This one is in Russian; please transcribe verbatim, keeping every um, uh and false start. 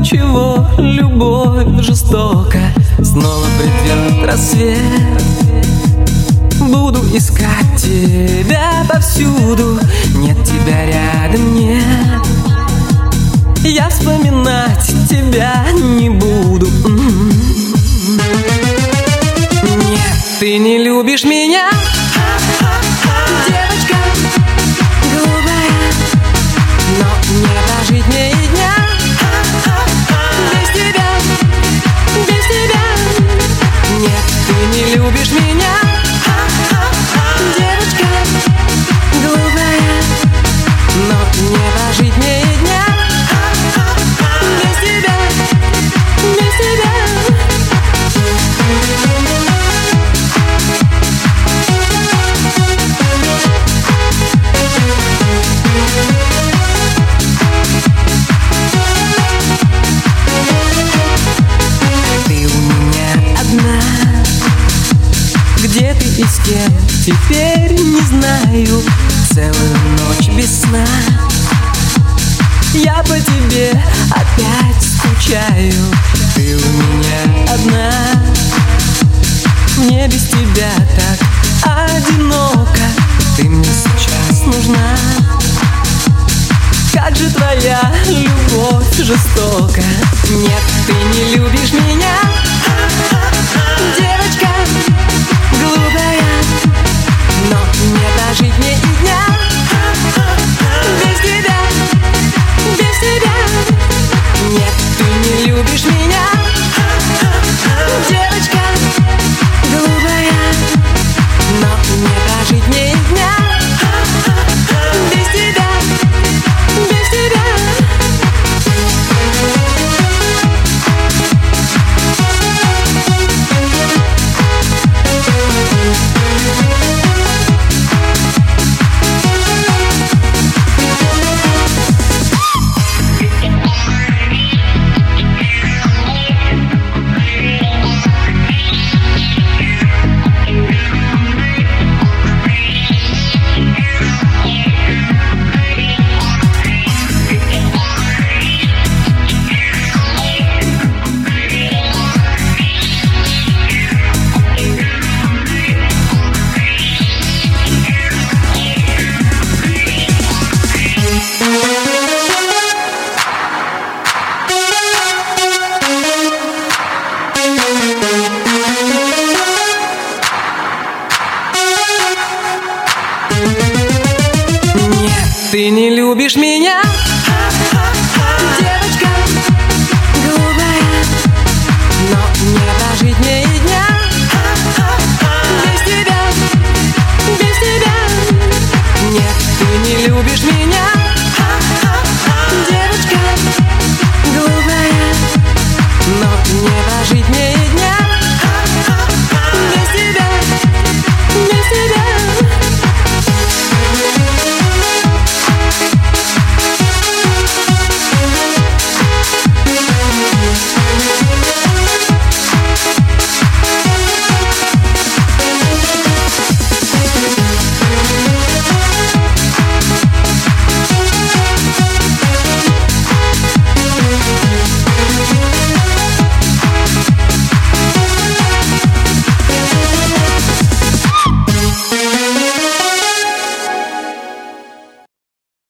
чего любовь жестока. Снова придет рассвет, буду искать тебя повсюду. Нет тебя рядом, нет, я вспоминать тебя не буду. Нет, ты не любишь меня, девочка голубая, но не прожить мне и дня без тебя, без тебя. Нет, ты не любишь меня, девочка голубая, но не прожить мне и дня без тебя, без тебя. Где ты и с кем, теперь не знаю. Целую ночь без сна я по тебе опять скучаю. Ты у меня одна, мне без тебя так одиноко. Ты мне сейчас нужна, как же твоя любовь жестока. Нет, ты не любишь меня, девочка голубая, но не прожить мне и дня без тебя, без тебя. Нет, ты не любишь меня, девочка голубая, но не прожить мне и дня без тебя, без тебя. Нет, ты не любишь меня,